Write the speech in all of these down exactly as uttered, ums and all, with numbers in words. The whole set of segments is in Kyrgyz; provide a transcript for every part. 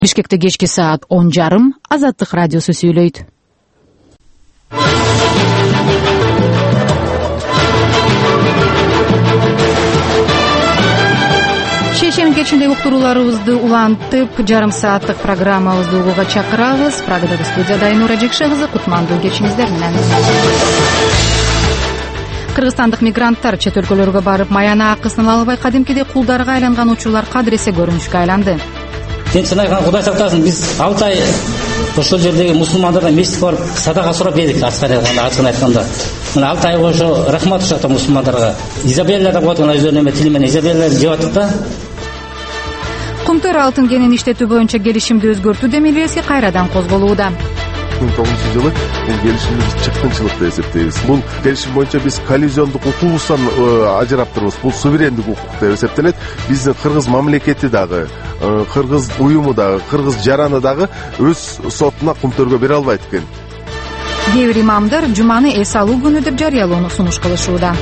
Бишкекте кечки саат он жарым Азаттык радиосу сүйлөйт. Шейшемин кечинде уктурууларыбызды улантып, жарым сааттык программабызды угууга чакырабыз. Прагадагы студияда Айнура Жекше кызы, кутмандуу кечиңиздер менен. Кыргызстандык мигранттар чет өлкөлөргө барып маяна акысын ала албай кадимкидей кулдарга айланган учурлар кадыресе көрүнүшкө айланды. Тентсин айткан Кудай сактасын, биз алты ай ошол жердеги мусулмандардан мешитке барып садака сурап едик, ачкан айтканда. Мына алты ай ошо рахмат ушакта мусулмандарга. Изабелла деп коет, өздөрүнүн эме тили менен Изабелла деп атып да. Кумтөр алтын кенин иштетүү боюнча келишимди өзгөртүү демилгеси кайрадан козголууда. эки миң тогузунчу жылы бул келишимди биз чыккынчылык деп эсептейбиз. Бул келишим боюнча биз коллизиондук укугубуздан ажыраптырбыз. Бул суверендик укук деп эсептелет. Биздин кыргыз мамлекети дагы, кыргыз уюму дагы, кыргыз жараны дагы өз сотуна кумтөргө бере албайт экен. Кээ бир имамдар жуманы эс алуу күнү деп жарыялоону сунуш кылышууда.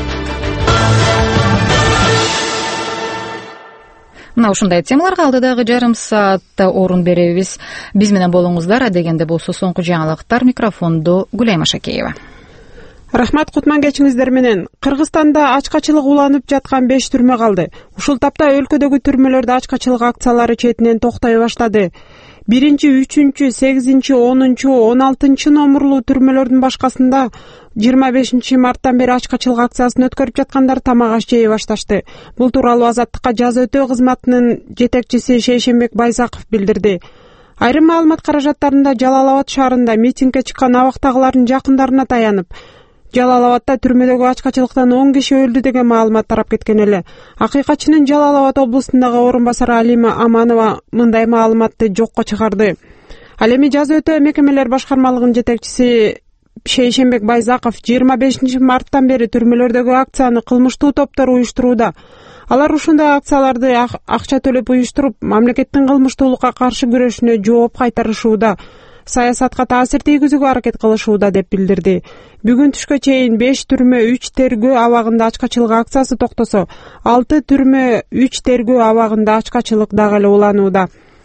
Мына ушундай темаларга алдыдагы жарым саатта орун беребиз. Биз менен болуңуздар, адегенде болсо соңку жаңылыктар. Микрофондо Гүлайма Шакеева. Рахмат, кутман кечиңиздер менен. Кыргызстанда ачкачылык уланып жаткан беш түрмө калды. Ушул тапта өлкөдөгү түрмөлөрдө ачкачылык акциялары четинен токтой баштады. биринчи, үчүнчү, сегизинчи, онунчу, он алтынчы номурлуу түрмөлөрдүн башкасында жыйырма бешинчи марттан бери ачкачылык акциясын өткөрүп жаткандар тамак аш жей башташты. Бул тууралуу Азаттыкка жаза өтөө кызматынын жетекчиси Шейшембек Байзаков билдирди. Айрым маалымат каражаттарында Жалал Абад шаарында митингге чыккан абактагылардын жакындарына таянып, Жалал Абадта түрмөдөгү ачкачылыктан он киши өлдү деген маалымат тарап кеткен эле. Акыйкатчынын Жалал Абад облусундагы орун басары Алима Аманова мындай маалыматты жокко чыгарды. Ал эми жаза өтөө мекемелер башкармалыгынын жетекчиси Шейшембек Байзаков жыйырма бешинчи марттан бери түрмөлөрдөгү акцияны кылмыштуу топтор уюштурууда. Алар ушундай акцияларды акча төлөп уюштуруп, мамлекеттин кылмыштуулукка каршы күрөшүнө жооп кайтарышууда, саясатка таасир тийгизүүгө аракет кылышууда деп билдирди. Бүгүн түшкө чейин беш түрмө, үч тергөө абагында ачкачылык акциясы токтосо, алты түрмө, үч тергөө абагында ачкачылык дагы эле уланууда.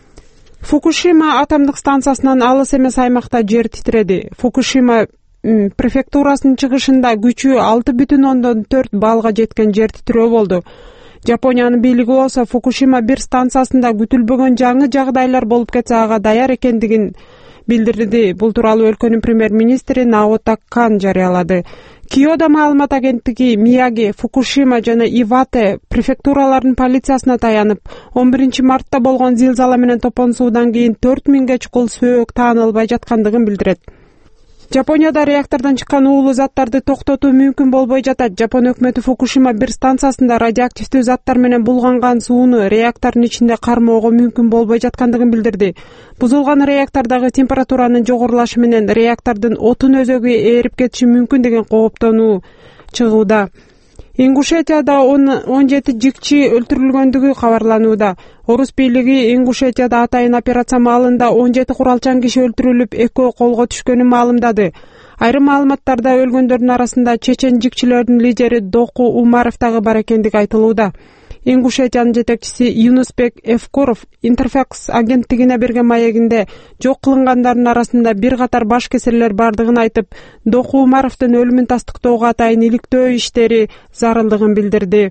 Фукушима атомдук станциясынан алыс эмес аймакта жер титиреди. Фукушима префектурасынын чыгышында күчү алты бүтүн ондон төрт баллга жеткен жер титирөө болду. Жапониянын бийлиги болсо Фукушима бир станциясында күтүлбөгөн жаңы жагдайлар болуп кетсе ага даяр экендигин билдирди. Бул тууралуу өлкөнүн премьер-министри Наото Кан жарыялады. Киото маалымат агенттиги Мияги, Фукушима жана Ивате префектураларынын полициясына таянып, он биринчи мартта болгон зилзала менен топонсуудан кийин төрт миңге чукул сөөк таанылбай жаткандыгын билдирет. Жапонияда реактордон чыккан уулуу заттарды токтотуу мүмкүн болбой жатат. Жапон өкмөтү Фукушима бир станциясында радиоактивдүү заттар менен булганган сууну реактордун ичинде кармоого мүмкүн болбой жаткандыгын билдирди. Бузулган реактордогу температуранын жогорулашы менен реактордун отун өзөгү ээрип кетиши мүмкүн деген кооптонуу чыгууда. Ингушетияда он жети жикчи өлтүрүлгөндүгү кабарланууда. Орус бийлиги Ингушетияда атайын операция маалында он жети куралчан киши өлтүрүлүп, экөө колго түшкөнүн маалымдады. Айрым маалыматтарда өлгөндөрдүн арасында чечен жикчилердин лидери Доку Умаров дагы бар экендиги айтылууда. Ингушетиянын жетекчиси Юнусбек Эвкуров Интерфакс агенттигине берген маегинде жок кылынгандардын арасында бир катар баш кесирлер бардыгын айтып, Доку Умаровдун өлүмүн тастыктоого атайын иликтөө иштери зарылдыгын билдирди.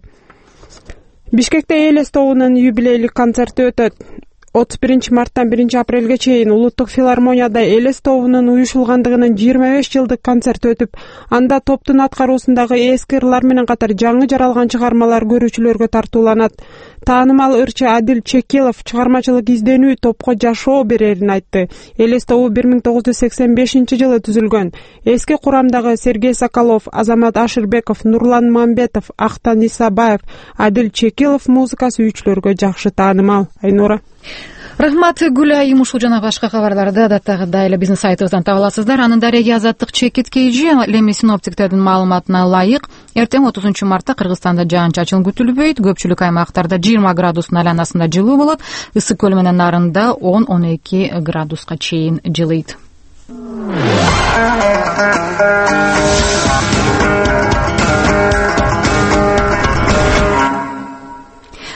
Бишкекте Элес тобунун юбилейлик концерти өтөт. отуз биринчи марттан биринчи апрелге чейин Улуттук филармонияда Элес тобунун уюшулгандыгынын жыйырма беш жылдык концерти өтүп, анда топтун аткаруусундагы эски ырлар менен катар жаңы жаралган чыгармалар көрүүчүлөргө тартууланат. Таанымал ырчы Адил Чекилов чыгармачылык изденүү топко жашоо берерин айтты. Элес тобу бир миң тогуз жүз сексен бешинчи жылы түзүлгөн. Эски курамдагы Сергей Соколов, Азамат Ашырбеков, Нурлан Мамбетов, Актан Исабаев, Адил Чекилов музыкасы үчлөргө жакшы таанымал. Айнура. Рахмат, Гүлайым. Ушул жана башка кабарларды адаттагыдай эле биздин сайтыбыздан таба аласыздар. Анын дареги Азаттык чекит кейжи леми синоптиктердин маалыматына ылайык эртең отузунчу мартта Кыргызстанда жаан-чачын күтүлбөйт. Көпчүлүк аймактарда жыйырма градустун айланасында жылуу болот. Ысык көл менен нарында он он эки градуска чейин жылыйт.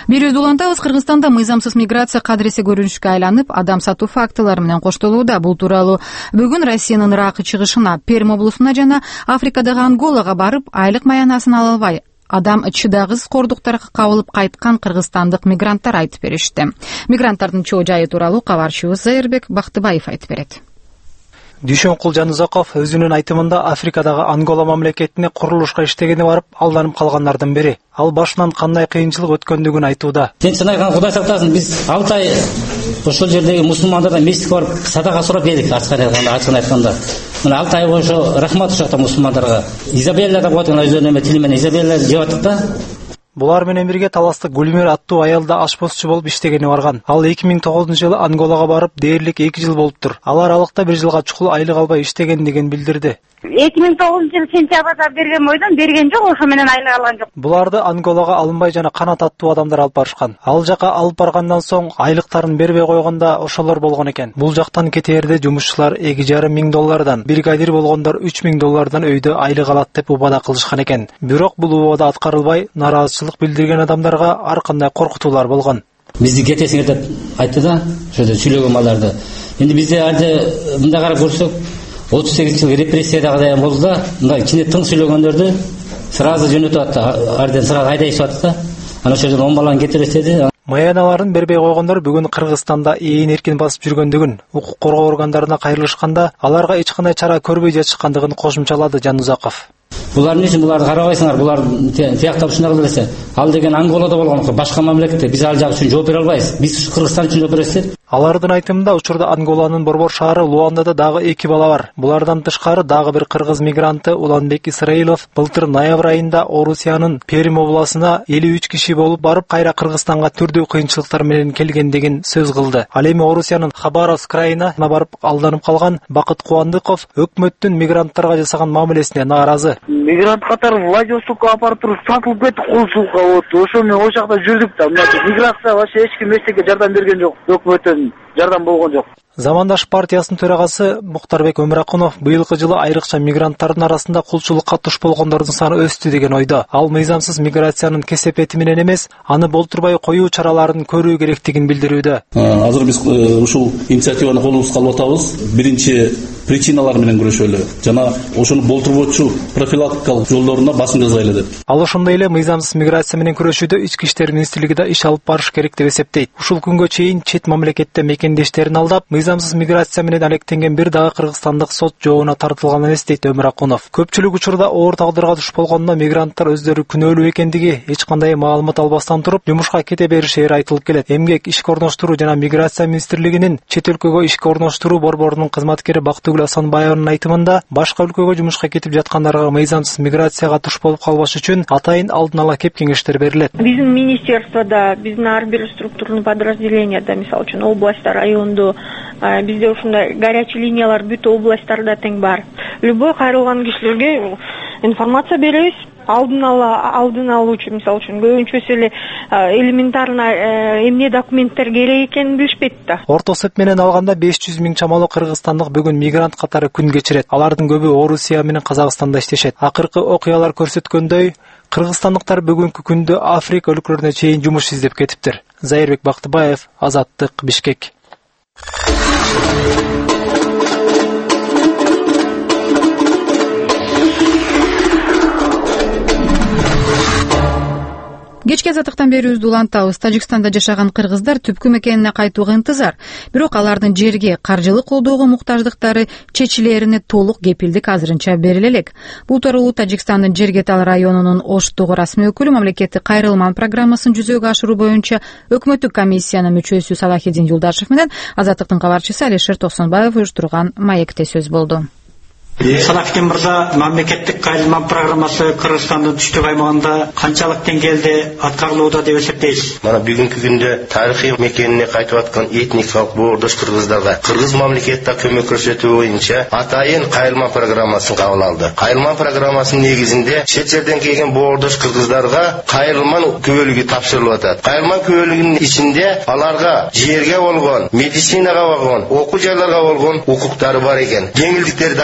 Берүүбүздү улантабыз. Кыргызстанда мыйзамсыз миграция кадыресе көрүнүшкө айланып, адам сатуу фактылары менен коштолууда. Бул тууралуу бүгүн Россиянын Ыракы чыгышына, Пермь облусуна жана Африкадагы Анголага барып, айлык маянасын ала албай адам чыдагыз кордуктарга кабылып кайткан кыргызстандык мигранттар айтып беришти. Мигранттардын чоо жайы тууралуу кабарчыбыз Зайырбек Бактыбаев айтып берет. Дүйшөнкул Жанузаков өзүнүн айтымында Африкадагы Ангола мамлекетине курулушка иштегени барып алданып калгандардын бири. Ал башынан кандай кыйынчылык өткөндүгүн айтууда. Сен чынайган Кудай сактасын, биз алты ай ошол жердеги мусулмандардан мектепке барып садака сурап едик, ачкын айтканда, ачкын айтканда. Мына алты ай боюнча рахмат ошол жакта мусулмандарга. Изабелла деп коет, өздөрүнүн тили менен Изабелла жеп аттык да. Булар менен бирге таластык Гүлмир аттуу аялда ашпозчу болуп иштегени барган. Ал эки миң тогузунчу жылы Анголага барып, дээрлик эки жыл болуптур. Ал аралыкта бир жылга чукул айлык албай иштегендигин билдирди. эки миң тогузунчу жылы сентябрда берген бойдон берген жок, ошо менен айлык алган жок. Буларды Анголага алынбай жана канат аттуу адамдар алып барышкан. Ал жака алып баргандан соң айлыктарын бербей койгонда ошолор болгон экен. Бул жактан кетээрде жумушчулар эки жарым миң доллардан, бригадир болгондор үч миң доллардан өйдө айлык алат деп убада кылышкан экен. Бирок бул убада аткарылбай, нараазычылык билдирген адамдарга ар кандай коркутуулар болгон. Бизди кетесиңер деп айтты да, ошодо сүйлөгөн балдарды. Эми бизде алды мындай карап көрсөк, отуз сегизинчи жылы репрессиядагыдай болду да, мындай кичине тың сүйлөгөндөрдү сразу жөнөтүп атты, арден сразу айдайып атты да. Анан ошол жерден он баланы кетирип эстеди. Маяналарын бербей койгондор бүгүн Кыргызстанда ээн эркин басып жүргөндүгүн, укук коргоо органдарына кайрылышканда аларга эч кандай чара көрбөй жатышкандыгын кошумчалады Жанузаков. Булар эмне үчүн буларды карабайсыңар? Булар тияктап ушундай кылып элесе. Ал деген Анголада болгон, башка мамлекетте биз ал жак үчүн жооп бере албайбыз. Биз Кыргызстан үчүн жооп беребиз. Алардын айтымында учурда Анголанын борбор шаары Луандада дагы эки бала бар. Булардан тышкары дагы бир кыргыз мигранты Уланбек Исраилов былтыр ноябрь айында Орусиянын Пермь обласына элүү үч киши болуп барып, кайра Кыргызстанга түрдүү кыйынчылыктар менен келгендигин сөз кылды. Ал эми Орусиянын Хабаровск крайына барып алданып калган Бакыт Кубандыков өкмөттүн мигранттарга жасаган мамилесине нааразы. Мигрант катары Владивостокко апарып туруп сатылып кетти, кулчулукка болду. Ошо менен ошол жакта жүрдүк да. Миграция вообще эч ким эчтеке жардам берген жок. Өкмөттөн жардам болгон жок. Замандаш партиясынын төрагасы Муктарбек Өмүракунов быйылкы жылы айрыкча мигранттардын арасында кулчулукка туш болгондордун саны өстү деген ойдо. Ал мыйзамсыз миграциянын кесепети менен эмес, аны болтурбай коюу чараларын көрүү керектигин билдирүүдө. Азыр биз ушул инициативаны колубузга алып атабыз. Биринчи причиналар менен күрөшөлү жана ошону болтурбоочу профилактикалык жолдоруна басым жасайлы деп. Ал ошондой эле мыйзамсыз миграция менен күрөшүүдө Ички иштер министрлиги да иш алып барыш керек деп эсептейт. Ушул күнгө чейин чет мамлекетте мекендештерин алдап, мыйзамсыз миграция менен алектенген бир дагы кыргызстандык сот жообуна тартылганын эстейт Өмүракунов. Көпчүлүк учурда оор тагдырга туш болгондо мигранттар өздөрү күнөөлүү экендиги эч кандай маалымат албастан туруп, жумушка кете беришери айтылып келет. Эмгек, ишке орноштуруу жана миграция министрлигинин чет өлкөгө ишке орноштуруу борборунун кызматкери Бактыгүл Асанбаеванын айтымында, башка өлкөгө жумушка кетип жаткандарга мыйзамсыз миграцияга туш болуп калбаш үчүн атайын алдын ала кеп кеңештер берилет. Биздин министерствода, биздин ар бир структурный подразделенияда, мисалы үчүн областта, райондо, бизде ушундай горячий линиялар бүт областтарда тең бар. Любой кайрылган кишилерге информация беребиз. Алдын ала алдын алуучу, мисалы үчүн көбүнчөсү эле элементарно эмне документтер керек экенин билишпейт да. Орто эсеп менен алганда беш жүз миң чамалуу кыргызстандык бүгүн мигрант катары күн кечирет. Алардын көбү Орусия менен Казакстанда иштешет. Акыркы окуялар көрсөткөндөй, кыргызстандыктар бүгүнкү күндө Африка өлкөлөрүнө чейин жумуш издеп кетиптир. Зайырбек Бактыбаев, Азаттык, Бишкек. Кечки азаттыктан берүүбүздү улантабыз. Тажикстанда жашаган кыргыздар түпкү мекенине кайтууга интызар. Бирок алардын жерге, каржылык колдоого муктаждыктары чечилерине толук кепилдик азырынча бериле элек. Бул тууралуу Тажикстандын Жергетал районунун Оштогу расмий өкүлү мамлекеттик кайрылман программасын жүзөгө ашыруу боюнча өкмөттүк комиссиянын мүчөсү Салахиддин Юлдашев менен Азаттыктын кабарчысы Алишер Токсонбаев уюштурган маекте сөз болду. Салахиддин мырза, мамлекеттик кайрылман программасы Кыргызстандын түштүк аймагында канчалык деңгээлде аткарылууда деп эсептейсиз? Мана бүгүнкү күндө тарыхый мекенине кайтып аткан этникалык боордош кыргыздарга кыргыз мамлекетте көмөк көрсөтүү боюнча атайын кайрылман программасын кабыл алды. Кайрылман программасынын негизинде чет жерден келген боордош кыргыздарга кайрылман күбөлүгү тапшырылып атат. Кайрылман күбөлүгүнүн ичинде аларга жерге болгон, медицинага болгон, окуу жайларга болгон укуктары бар экен. Жеңилдиктери дагы бар экен.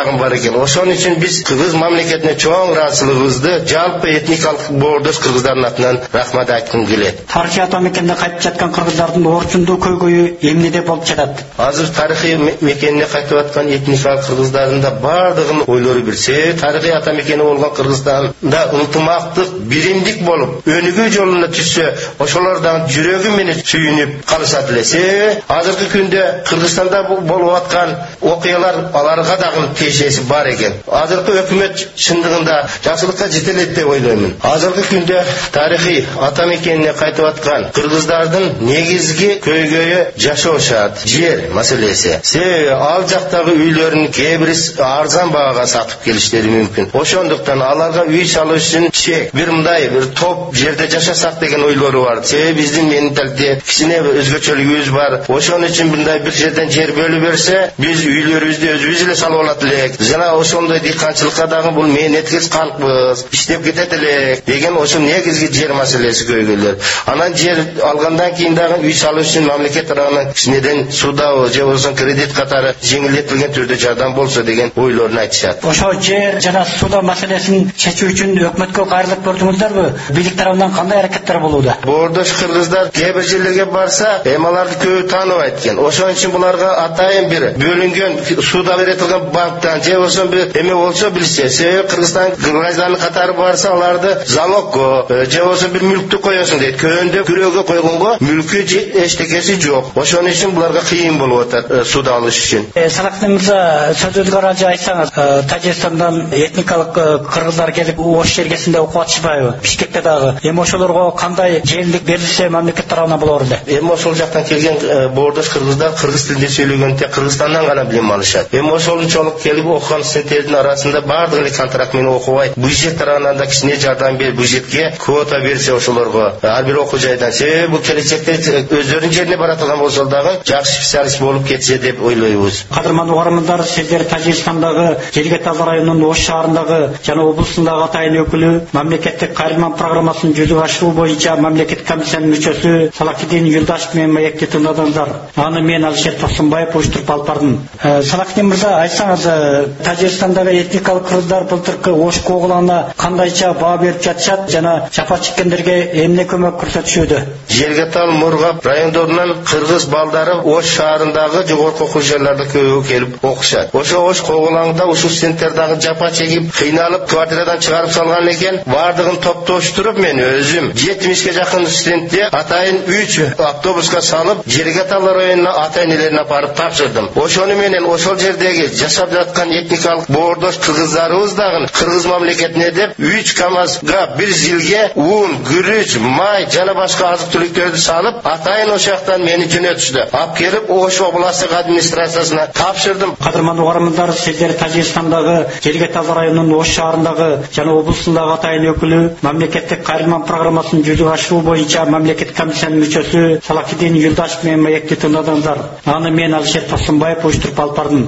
экен. Ошон үчүн биз кыргыз мамлекетине чоң ыраазычылыгыбызды жалпы этникалык боордош кыргыздардын атынан рахмат айткым келет. Тарыхый ата мекенде кайтып жаткан кыргыздардын орчундуу көйгөйү эмнеде болуп жатат? Азыр тарыхый мекенине кайтып аткан этникалык кыргыздардын да бардыгынын ойлору бир. Себеби тарыхый ата мекени болгон Кыргызстанда ынтымактык, биримдик болуп, өнүгүү жолуна түшсө, ошолордун жүрөгү менен сүйүнүп калышат эле. Себеби азыркы күндө Кыргызстанда болуп аткан окуялар аларга дагы тиешеси бар экен. Азыркы өкмөт чындыгында жакшылыкка жете элек деп ойлоймун. Азыркы күндө тарыхый ата мекенине кайтып аткан кыргыздардын негизги көйгөйү жашоо шарт, жер маселеси. Себеби ал жактагы үйлөрүн кээ бири арзан багага сатып келиштери мүмкүн. Ошондуктан аларга үй салуу үчүн чек, бир мындай бир топ жерде жашасак деген ойлору бар. Себеби биздин менталитет кичине өзгөчөлүгүбүз бар. Ошон үчүн мындай бир жерден жер бөлүп берсе, биз үйлөрүбүздү өзүбүз эле салып алат элек. Жана ошондой дыйканчылыкка дагы бул мээнеткиз калкпыз, иштеп кетет элек деген ошо негизги жер маселеси көйгөйлөр. Анан жер алгандан кийин дагы үй салуу үчүн мамлекет тарабынан кичинеден суда же болбосо кредит катары жеңилдетилген түрдө жардам болсо деген ойлорун айтышат. Ошо жер жана суда маселесин чечүү үчүн өкмөткө кайрылып көрдүңүздөрбү? Бийлик тарабынан кандай аракеттер болууда? Боордош кыргыздар кээ бир жерлерге барса, эми аларды көбү тааныбайт экен. Ошон үчүн буларга атайын бир бөлүнгөн суда беретилген банктан же болбосо бир эме болсо билсе, себеби Кыргызстан гражданы катары барса, аларды залогго же болбосо бир мүлктү коесуң дейт. Көндө күрөөгө койгонго мүлкү эчтекеси жок. Ошон үчүн буларга кыйын болуп атат суда алыш үчүн. Салахтин мырза, сөзүңүзгө аралжа айтсаңыз, Тажикстандан этникалык кыргыздар келип ош жергесинде окуп атышпайбы? Бишкекте дагы. Эми ошолорго кандай жеңилдик берилсе мамлекет тарабынан болор эле? Эми ошол жактан келген боордош кыргыздар кыргыз тилинде сүйлөгөндө Кыргызстандан гана билим алышат. Эми ошончолук келип окуган студенттердин арасында бардыгы эле контракт менен окубайт. Бюджет тарабынан да кичине жардам берип, бюджетке квота берсе ошолорго ар бир окуу жайдан. Себеби бул келечекте өздөрүнүн жерине баратылган болсо дагы жакшы специалист болуп кетсе деп ойлойбуз. Кадырман угармандар, сиздер Тажикстандагы Желгетал районунун Ош шаарындагы жана облустундагы атайын өкүлү, мамлекеттик кайрылма программасын жүзөгө ашыруу боюнча мамлекеттик комиссиянын мүчөсү Салахидин Юлдашев менен маекти тыңдадыңыздар. Аны мен Алишер Тосунбаев уюштуруп алып бардым. Салахидин мырза, айтсаңыз, Тажикстандагы этникалык кыргыздар былтыркы Ош куугулана кандайча баа берип жатышат жана жапа чеккендерге эмне көмөк көрсөтүшүүдө? Желгетал, Мургап райондорунан кыргыз балдары Ош шаарындагы жогорку окуу жайларда көбү келип окушат. Ошо Ош куугулаңда ушул студенттер дагы жапа чегип, кыйналып, квартирадан чыгарып салган экен. Бардыгын топтоштуруп мен өзүм жетимишке жакын студентти атайын үч автобуска салып, Желгетал районуна ата энелерине апарып тапшырдым. Ошону менен ошол жердеги жашап жаткан этникалык боордош кыргыздарыбыз дагы кыргыз мамлекетине деп үч камазга бир жылге ун, күрүч, май жана башка азык түлүктөрдү салып, атайын ошактан мени жөнөтүштү. Алып келип Ош областтык администрациясына тапшырдым. Кадырман угармандар, сиздер Тажикстандагы Желгетал районунун Ош шаарындагы жана облустундагы атайын өкүлү, мамлекеттик кайрылма программасын жүзөгө ашыруу боюнча мамлекеттик комиссиянын мүчөсү Салахидин Юлдашев менен маекти тыңдадыңыздар. Аны мен Алишер Тосунбаев уюштуруп алып бардым.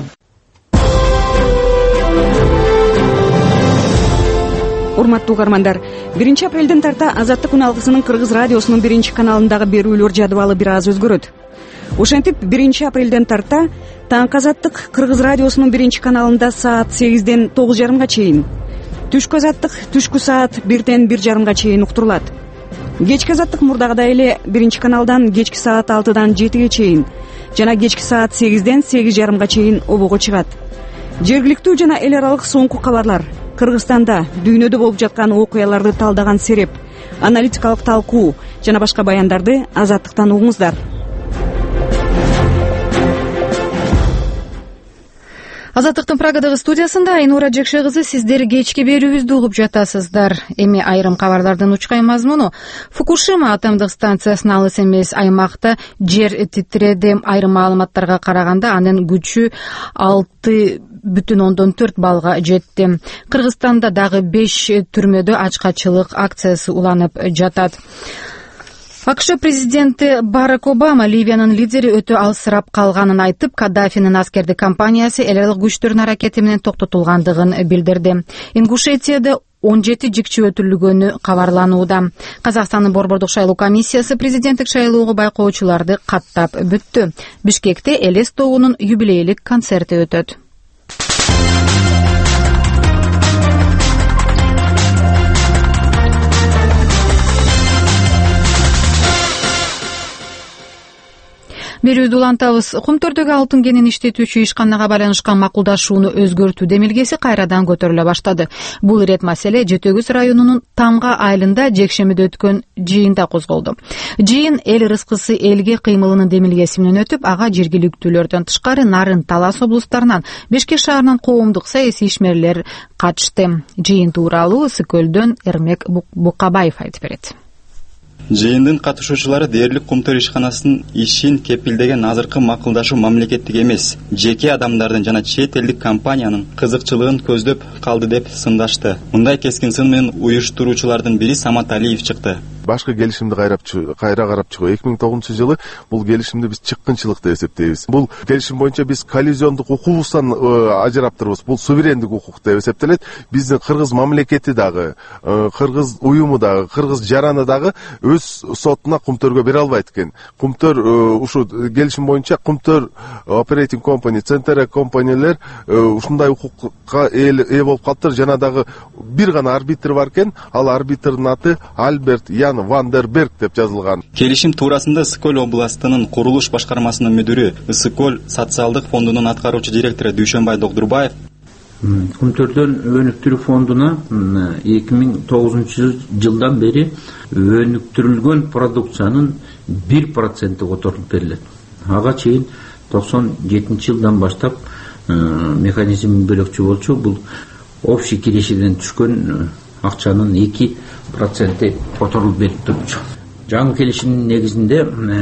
Урматтуу угармандар, биринчи апрелден тарта Азаттык үн алгысынын Кыргыз радиосунун биринчи каналындагы берүүлөр жадыбалы бир аз өзгөрөт. Ошентип биринчи апрелден тарта Таңкы Азаттык Кыргыз радиосунун биринчи каналында саат сегизден тогуз жарымга чейин, түшкү Азаттык түшкү саат бирден бир жарымга чейин уктурулат. Кечки Азаттык мурдагыдай эле биринчи каналдан кечки саат алтыдан жетиге чейин жана кечки саат сегизден сегиз жарымга чейин обого чыгат. Жергиликтүү жана эл аралык соңку кабарлар, Кыргызстанда дүйнөдө болуп жаткан окуяларды талдаган сереп, аналитикалык талкуу жана башка баяндарды Азаттыктан угуңуздар. Азаттыктын Прагадагы студиясында Айнура Жекше кызы, сиздер кечки берүүбүздү угуп жатасыздар. Эми айрым кабарлардын учкай мазмуну. Фукушима атомдук станциясынын алыс эмес аймакта жер титиреди. Айрым маалыматтарга караганда анын күчү алты бүтүн ондон төрт баллга жетти. Кыргызстанда дагы беш түрмөдө ачкачылык акциясы уланып жатат. АКШ президенти Барак Обама Ливиянын лидери өтө алсырап калганын айтып, Каддафинин аскердик кампаниясы эл аралык күчтөрдүн аракети менен токтотулгандыгын билдирди. Ингушетияда он жети жикчи өтүлгөнү кабарланууда. Казакстандын Борбордук шайлоо комиссиясы президенттик шайлоого байкоочуларды каттап бүттү. Бишкекте Элес тобунун юбилейлик концерти өтөт. Берүүбүздү улантабыз. Кумтөрдөгү алтын кенин иштетүүчү ишканага байланышкан макулдашууну өзгөртүү демилгеси кайрадан көтөрүлө баштады. Бул ирет маселе Жети Өгүз районунун Тамга айылында жекшемиде өткөн жыйында козголду. Жыйын эл рызкысы элге кыймылынын демилгеси менен өтүп, ага жергиликтүүлөрдөн тышкары Нарын, Талас облустарынан, Бишкек шаарынан коомдук саясий ишмерлер катышты. Жыйын тууралуу Ысыкөлдөн Эрмек Букабаев айтып берет. Жыйындын катышуучулары дээрлик Кумтөр ишканасынын ишин кепилдеген азыркы макулдашуу мамлекеттик эмес, жеке адамдардын жана чет элдик компаниянын кызыкчылыгын көздөп калды деп сындашты. Мындай кескин сын менен уюштуруучулардын бири Самат Алиев чыкты. Башкы келишимди кайра карап чыгуу эки миң тогузунчу жылы бул келишимди биз чыккынчылык деп эсептейбиз. Бул келишим боюнча биз коллизиондук укугубуздан ажыраптырбыз. Бул суверендик укук деп эсептелет. Биздин кыргыз мамлекети дагы, кыргыз уюму дагы, кыргыз жараны дагы өз сотуна Кумтөргө бере албайт экен. Кумтөр ушу келишим боюнча Кумтөр Operating Company, Центр компаниялер ушундай укукка ээ болуп калыптыр. Жана дагы бир гана арбитр бар экен. Ал арбитрдин аты Альберт Ян Вандерберг деп жазылган. Келишим туурасында Ысыкөл областынын курулуш башкармасынын мүдүрү, Ысыкөл социалдык фондунун аткаруучу директору Дүйшөнбай Догдурбаев Кумтөрдөн өнүктүрүү фондуна эки миң тогузунчу жылдан бери өнүктүрүлгөн продукциянын бир проценти которулуп берилет. Ага чейин токсон жетинчи жылдан баштап механизм бөлөкчү болчу. Бул общий кирешеден түшкөн акчанын эки проценти которулуп берип турчу. Жаңы келишимдин негизинде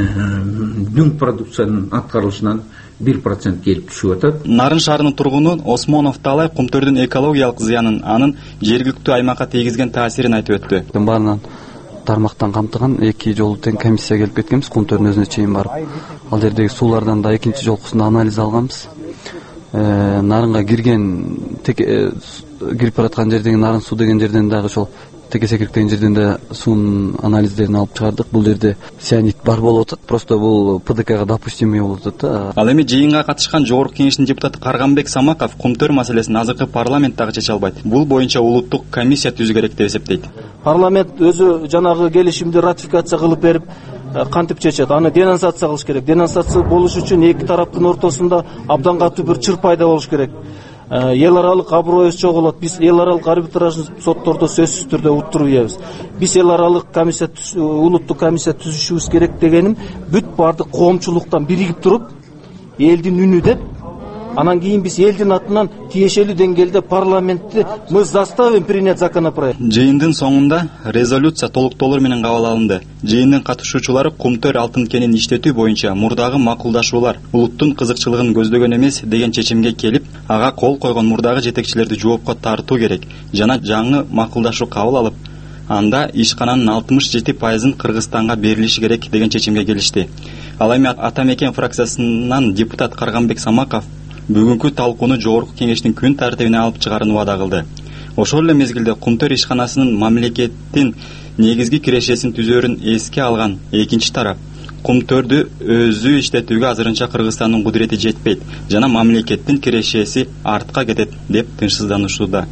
дүң продукциянын аткарылышынан бир процент келип түшүп атат. Нарын шаарынын тургуну Осмонов Талай Кумтөрдүн экологиялык зыянын, анын жергиликтүү аймакка тийгизген таасирин айтып өттү. Баарынан тармактан камтыган эки жолу тең комиссия келип кеткенбиз, Кумтөрдүн өзүнө чейин барып. Ал жердеги суулардан да экинчи жолкусунда анализ алганбыз. Нарынга кирген кирип бараткан жердеги Нарын суу деген жерден дагы ошол теке секирик деген жерден да суунун анализдерин алып чыгардык. Бул жерде цианид бар болуп атат, просто бул ПДКга допустимый болуп атат. Ал эми жыйынга катышкан жогорку кеңештин депутаты Карганбек Самаков Кумтөр маселесин азыркы парламенттагы чече албайт. Бул боюнча улуттук комиссия түзүү керек деп эсептейт. Парламент өзү жанагы келишимди ратификация кылып берип кантип чечет? Аны денонсация кылыш керек. Денонсация болуш үчүн эки тараптын ортосунда абдан катуу бир чыр пайда болуш керек. Эл аралык аброюбуз чогулат. Биз эл аралык арбитражный соттордо сөзсүз түрдө уттуруп ийебиз. Биз эл аралык комиссия, улуттук комиссия түзүшүбүз керек дегеним бүт бардык коомчулуктан биригип туруп, элдин үнү деп, анан кийин биз элдин атынан тиешелүү деңгээлде парламентти мы заставим принять законопроект. Жыйындын соңунда резолюция толуктоолор менен кабыл алынды. Жыйындын катышуучулары Кумтөр алтын кенин иштетүү боюнча мурдагы макулдашуулар улуттун кызыкчылыгын көздөгөн эмес деген чечимге келип, ага кол койгон мурдагы жетекчилерди жоопко тартуу керек жана жаңы макулдашуу кабыл алып, анда ишкананын алтымыш жети пайызын Кыргызстанга берилиши керек деген чечимге келишти. Ал эми Ата Мекен фракциясынан депутат Карганбек Самаков бүгүнкү талкууну жогорку кеңештин күн тартибине алып чыгаарын убада кылды. Ошол эле мезгилде Кумтөр ишканасынын мамлекеттин негизги кирешесин түзөөрүн эске алган экинчи тарап Кумтөрдү өзү иштетүүгө азырынча Кыргызстандын кудурети жетпейт жана мамлекеттин кирешеси артка кетет деп тынчсызданышууда.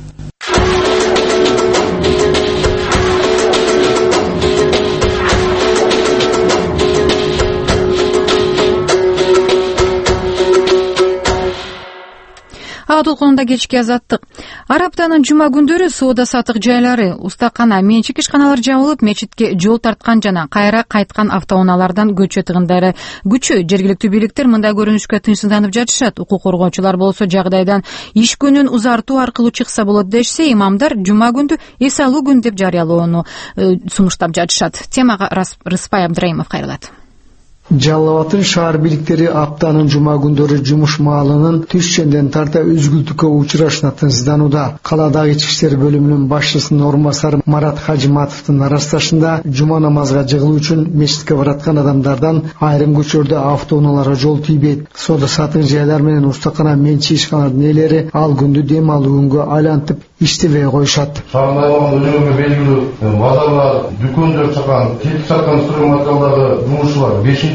Толкунунда кечки азаттык. Ар аптанын жума күндөрү соода сатык жайлары, устакана, менчик ишканалар жабылып, мечитке жол тарткан жана кайра кайткан автоунаалардан көчө тыгындары күчө. Жергиликтүү бийликтер мындай көрүнүшкө тынчсызданып жатышат. Укук коргоочулар болсо жагдайдан иш күнүн узартуу аркылуу чыкса болот дешсе, имамдар жума күндү эс алуу күн деп жарыялоону сунуштап жатышат. Темага Рыспай Абдрайымов кайрылат. Жалал Абадтын шаар бийликтери аптанын жума күндөрү жумуш маалынын түшчөндөн тарта үзгүлтүккө учурашына тынчсызданууда. Каладагы ички иштер бөлүмүнүн башчысынын орун басары Марат Хажиматовдун арасташында жума намазга жыгылуу үчүн мечитке бараткан адамдардан айрым көчөлөрдө автоунааларга жол тийбейт. Соода сатык жайлар менен устакана менчик ишканалардын ээлери ал күндү дем алуу күнгө айлантып иштебей коюшат. Шаарда өзүнө белгилүү базарлар, дүкөндөр чыккан, кетип жаткан строй материалдарды жумушчулар бешинчи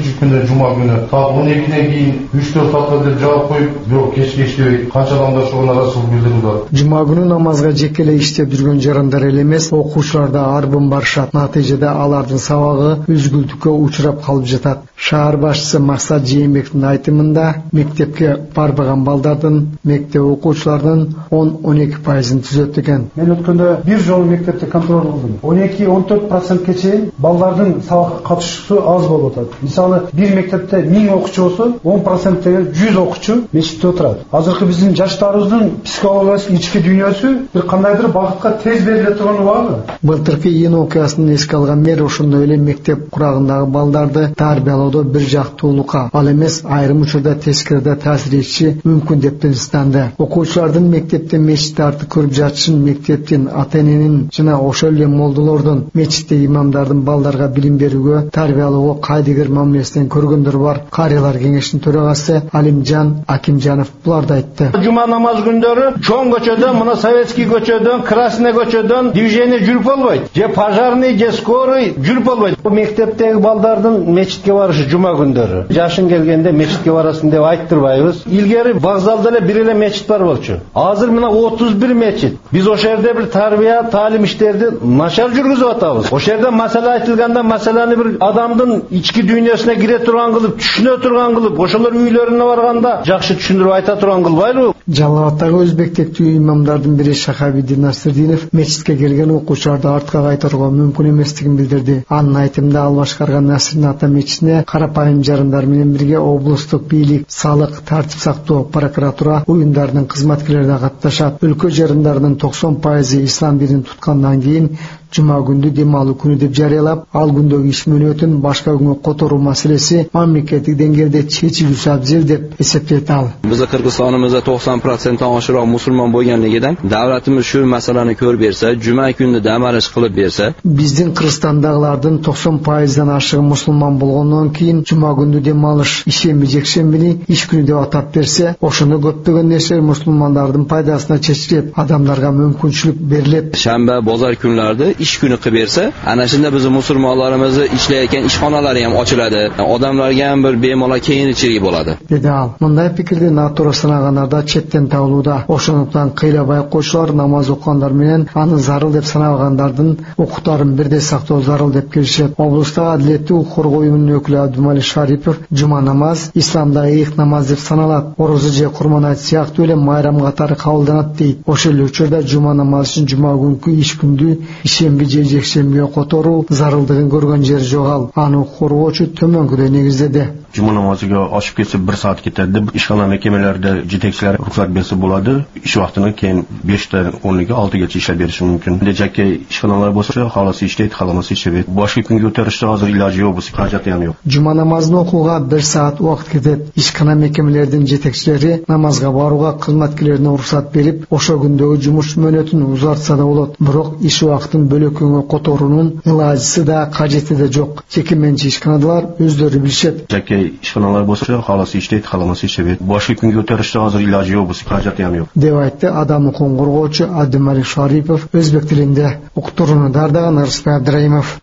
күндө жума күнү саат он экиден кийин үч төрт саатка деп жаап коюп, бирок кечке иштебей канча адамдар ошого ыраазычылык билдирип. Жума күнү намазга жекелей иштеп жүргөн жарандар эле эмес, окуучулар да арбын барышат. Натыйжада алардын сабагы үзгүлтүккө учурап калып жатат. Шаар башчысы Максат Жээнбековдун айтымында мектепке барбаган балдардын, мектеп окуучуларынын он он эки пайызын түзөт экен. Мен өткөндө бир жолу мектепте контроль кылдым. он эки он төрт процентке чейин балдардын сабакка катышуусу аз болуп атат. Мисалы, бир мектепте миң окуучу болсо, он проценттеги жүз окуучу мечитте отурат. Азыркы биздин жаштарыбыздын психологиялык ички дүйнөсү бир кандайдыр багытка тез бериле турганы барбы? Былтыркы июнь окуясын эске алган мэр ошондой эле мектеп курагындагы балдарды тарбиялоодо бир жактуулукка, ал эмес айрым учурда тескерде таасир этиши мүмкүн деп тынчтанды. Окуучулардын мектепте мечиттерди көрүп жатышын мектептин, ата-эненин жана ошол эле молдолордун, мечитте имамдардын балдарга билим берүүгө, тарбиялоого кайдыгер мамилесинен көргөндөр бар. Карыялар кеңешинин төрагасы Алимжан Акимжанов буларды айтты. Жума намаз күндөрү чоң көчөдөн, мына Советский көчөдөн, Красный көчөдөн движение жүрүп болбойт. Же пожарный, же скорый жүрүп болбойт. Мектептеги балдардын мечитке барышы жума күндөрү. Жашын келгенде мечитке барасың деп айттырбайбыз. Илгери вокзалда эле бир эле мечит бар болчу. Азыр мына отуз бир мечит. Биз ошол жерде бир тарбия, таалим иштерди начар жүргүзүп атабыз. Ошол жерде маселе айтылганда маселени бир адамдын ички дүйнөсүнө кире турган кылып, түшүнө турган кылып, ошолор үйлөрүнө барганда жакшы түшүндүрүп айта турган кылбайлыбы? Жалал Абадтагы өзбектектүү имамдардын бири Шахабиддин Насырдинов мечитке келген окуучуларды артка кайтарууга мүмкүн эместигин билдирди. Анын айтымында ал башкарган Насырдин ата мечитине карапайым жарандар менен бирге облустук бийлик, салык, тартип сактоо, прокуратура уюмдарынын кызматкерлери да катташат. Өлкө жарандарынын токсон пайызы ислам динин туткандан кийин жума күндү дем алуу күнү деп жарыялап, ал күндөгү иш мөөнөтүн башка күнгө которуу маселеси мамлекеттик деңгээлде чечилүүсү абзел деп эсептейт ал. Биздин Кыргызстаныбызда токсон проценттен ашыраак мусулман болгондугунан давлатыбыз ушу маселени көрүп берсе, жума күнү дем алыш кылып берсе, биздин Кыргызстандагылардын токсон пайыздан ашыгы мусулман болгондон кийин жума күндү дем алыш ишемби жекшембини иш күнү деп атап берсе, ошондо көптөгөн нерселер мусулмандардын пайдасына чечилип, адамдарга мүмкүнчүлүк берилет. Шембе, базар күнлөрдө ish kuni qilib bersa, ana shunda biz musulmonlarimizni ishlayotgan ishxonalari ham ochiladi. Odamlarga ham bir bemalol keyinchilik bo'ladi. Dedi al. Bunday fikrni naturo sanaganlarda chetdan tavluda. Ошондуктан кыйлабай койшулар намаз окугандар менен аны зарыл деп санагандардын укуктарын бирдей сактоо зарыл деп келишет. Облуста адилеттүү коргоо уюмунун өкүлү Абдумалик Шарипов жума намаз исламда ыйык намаз деп саналат. Орозо же курман айт сыяктуу эле майрам катары кабылданат дейт. Ошол эле учурда жума намазы үчүн жума күнкү иш күндү ишемби же жекшембиге которуу зарылдыгын көргөн жер жок ал. Аны коргоочу төмөнкүдөй негиздеди. Жума намазыга ашып кетсе бир саат кетеді. Ишхана мекемелерде жетекчилер рұқсат берсе болады. Иш вактынан кийин бештен он эки алтыгача иштеп бериши мүмкүн. Де жаке ишханалар болсо, халасы иштейт, халамасы иштебейт. Башка күнгө өтөрүштө азыр илажы жок, кажаты ham жок. Жума намазын окууга бир саат убакыт кетет. Ишхана мекемелердин жетекчилери намазга барууга кызматкерлерине уруксат берип, ошол күндөгү жумуш мөөнөтүн узартса да болот. Бирок иш убактын бөлөк күнгө которуунун ылажысы да, кажети да жок. Жеке менчик ишканалар өздөрү билишет. Жаке ишханалар болсо, халасы иштейт, халамасы иштебейт. Башка күнгө өтөрүштө азыр илажы жок, кажаты ham жок. Деп айтты адам укугун коргоочу Абдумалик Шарипов өзбек тилинде. Уктурууну дардаган Арыспай Абдрайымов.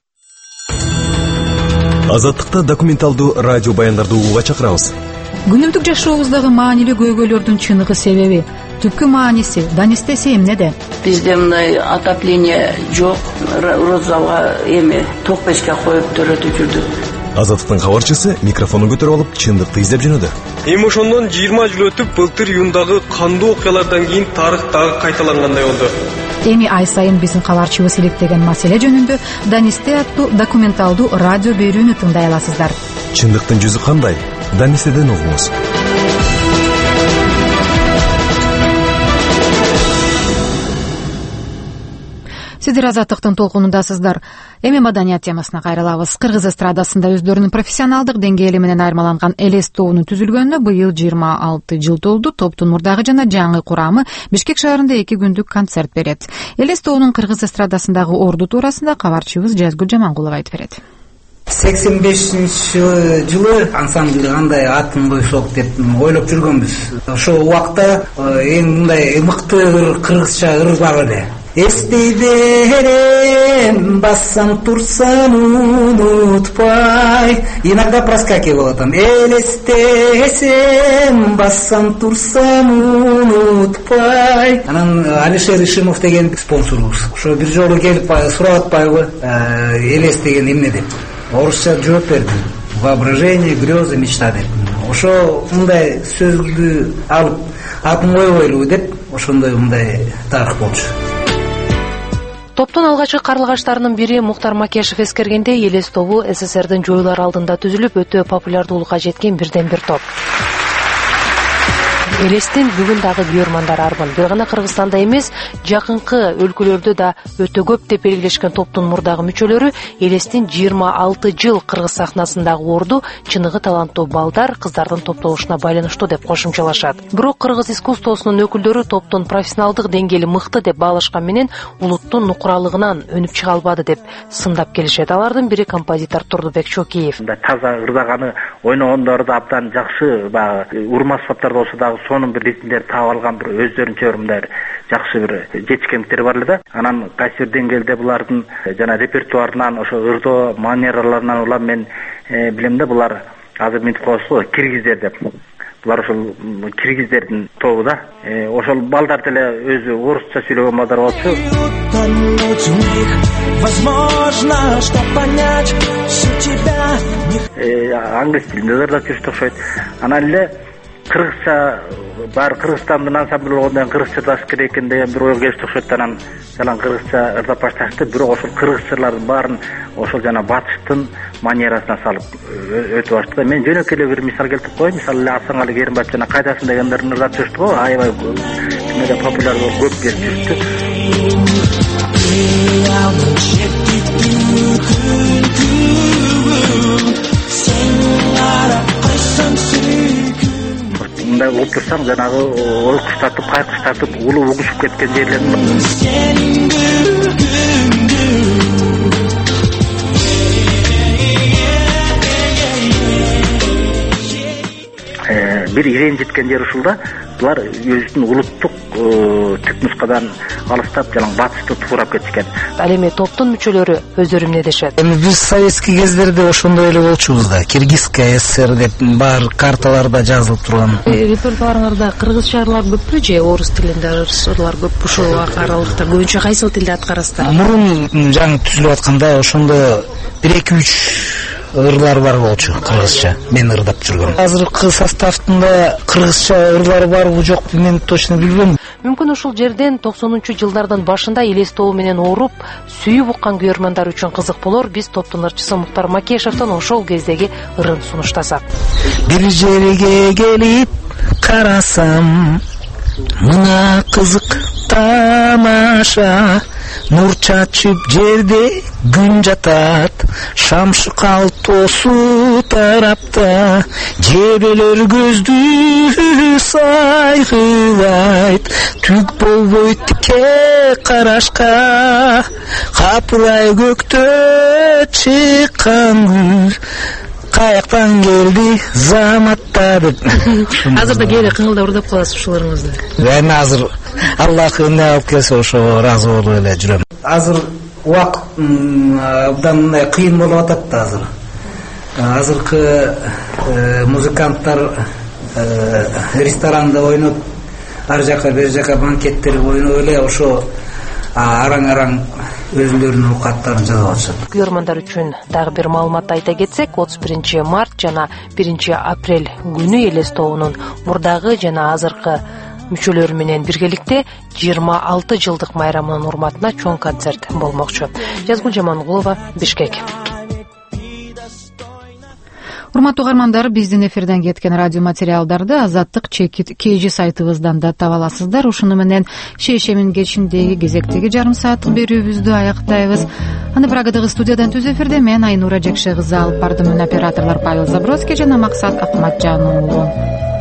Азаттыкта документалдуу радио баяндарды угууга чакырабыз. Күнүмдүк жашообуздагы маанилүү көйгөйлөрдүн чыныгы себеби, түпкү мааниси, данистеси эмнеде? Бизде мындай отопление жок, розалга эми ток печке коюп төрөтүп жүрдүк. Азаттыктын кабарчысы микрофонун көтөрүп алып, чындыкты издеп жөнөдү. Эми ошондон жыйырма жыл өтүп, былтыр июндагы кандуу окуялардан кийин тарых дагы кайталангандай болду. Эми ай сайын биздин кабарчыбыз иликтеген маселе жөнүндө Данисте аттуу документалдуу радио берүүнү тыңдай аласыздар. Чындыктын жүзү кандай? Данистеден угуңуз. Сиздер Азаттыктын толкунундасыздар. Эми маданият темасына кайрылабыз. Кыргыз эстрадасында өздөрүнүн профессионалдык деңгээли менен айырмаланган Элес тобунун түзүлгөнүнө быйыл жыйырма алты жыл толду. Топтун мурдагы жана жаңы курамы Бишкек шаарында эки күндүк концерт берет. Элес тобунун кыргыз эстрадасындагы орду туурасында кабарчыбыз Жазгүл Жамангулова айтып берет. сексен бешинчи жылы ансамбль кандай атын койсок деп ойлоп жүргөнбүз. Ошол убакта эң мындай мыкты кыргызча ыр бар эле. эстей берем, бассам турсам унутпай. Иногда проскакивало там: элестесем, бассам турсам унутпай. Анан Алишер Ишимов деген спонсорубуз ошо бир жолу келип сурап атпайбы элес деген эмне деп. Орусча жооп берди: воображение, грезы, мечта деп. Ошо мындай сөздү алып атын койбойлубу деп ошондой мындай тарых болчу. Топтун алгачкы карлыгаштарынын бири Муктар Макешев эскергендей, элес тобу СССРдин жоюлар алдында түзүлүп өтө популярдуулукка жеткен бирден бир топ. Элестин бүгүн дагы күйөрмандары арбын. Бир гана Кыргызстанда эмес, жакынкы өлкөлөрдө да өтө көп деп белгилешкен топтун мурдагы мүчөлөрү элестин жыйырма алты жыл кыргыз сахнасындагы орду чыныгы таланттуу балдар, кыздардын топтолушуна байланыштуу деп кошумчалашат. Бирок кыргыз искусствосунун өкүлдөрү топтун профессионалдык деңгээли мыкты деп баалашкан менен улуттун нукуралыгынан өнүп чыга албады деп сындап келишет. Алардын бири композитор Турдубек Чокеев. Таза ырдаганы, ойногондору да абдан жакшы, баягы урма аспаптар болсо дагы сонун бир ритмдерди таап алган бир өздөрүнчө бір мындай жакшы бир жетишкендиктери бар эле да. Анан кайсы бир деңгээлде булардын жана репертуарынан, ошо ырдоо манераларынан улам мен билем да, булар азыр мынтип коебуз го, киргиздер деп. Булар ошол киргиздердин тобу да. Ошол балдар деле өзү орусча сүйлөгөн балдар болчу. Возможно, что понять тебя. Англис тилинде ырдап жүрүштү окшойт. Анан эле кыргызча бар Кыргызстандын ансамбль болгондон кыргызча ырдаш керек экен деген бир ойго келиштик окшойт. Анан жалаң кыргызча ырдап башташты. Бирок ошол кыргыз жырлардын баарын ошол жана батыштын манерасына салып өтүп баштады. Мен жөнөкөй эле бир мисал келтирип коеюн. Мисалы эле Асаналы Керимбаев жана Кайдасың дегендерин ырдап жүрүштү го. Аябай кимде популяр болуп көп келип жүрүштү. Мындай угуп турсаң, жанагы ой куштатып, кай куштатып, улуу угушуп кеткен жерлерин бир иренжиткен жери ушул да. Булар өзүнүн улуттук түп нускадан алыстап, жалаң батышты туурап кетишкен. Ал эми топтун мүчөлөрү өздөрү эмне дешет? Эми биз советский кездерде ошондой эле болчубуз да. Киргизская ССР деп бар карталарда жазылып турган. Репертуарыңарда кыргызча ырлар көппү же орус тилинде ырлар көппү? Ушул аралыкта көбүнчө кайсы тилде аткарасыздар? Мурун жаңы түзүлүп атканда ошондо бир эки үч ырлар бар болчу кыргызча. Мен ырдап жүргөм. Азыркы составында кыргызча ырлар барбы жокпу мен точно билбейм. Мүмкүн ушул жерден токсонунчу жылдардын башында элес тобу менен ооруп, сүйүп уккан күйөрмандар үчүн кызык болор. Биз топтун ырчысы Муктар Макешевден ошол кездеги ырын сунуштасак. Бир жерге келип карасам, мына кызык тамаша, нур чачып жерде күн жатат, шамшыкал тосу тарапта, жебелер көздү сайгылайт, түк болбойт тике карашка, капылай көктө чыккан күз, каяктан келди заматта деп. Азырда кээде кыңылдап ырдап каласыз ушуларыңызды? Мен азыр Аллах эмне алып келсе ошо ыраазы болуп эле жүрөм. Азыр убакыт абдан мындай кыйын болуп атат да азыр. Азыркы музыканттар ресторанда ойноп, ар жака бер жака банкеттер ойноп эле ошо араң-араң өзүлөрүнүн оокаттарын жазып атышат. Күйөрмандар үчүн дагы бир маалымат айта кетсек, отуз биринчи март жана биринчи апрель күнү элес тобунун мурдагы жана азыркы мүчөлөрү менен биргеликте жыйырма алты жылдык майрамынын урматына чоң концерт болмокчу. Жазгул Жамангулова, Бишкек. Урматтуу угармандар, биздин эфирден кеткен радио материалдарды Азаттык чекит кей сайтыбыздан да таба аласыздар. Ушуну менен шешемин кечиндеги кезектеги жарым сааттык берүүбүздү аяктайбыз. Аны Прагадагы студиядан түз эфирде мен Айнура Жекше кызы алып бардым. Операторлор Павел Забродский жана Максат Акматжан уулу.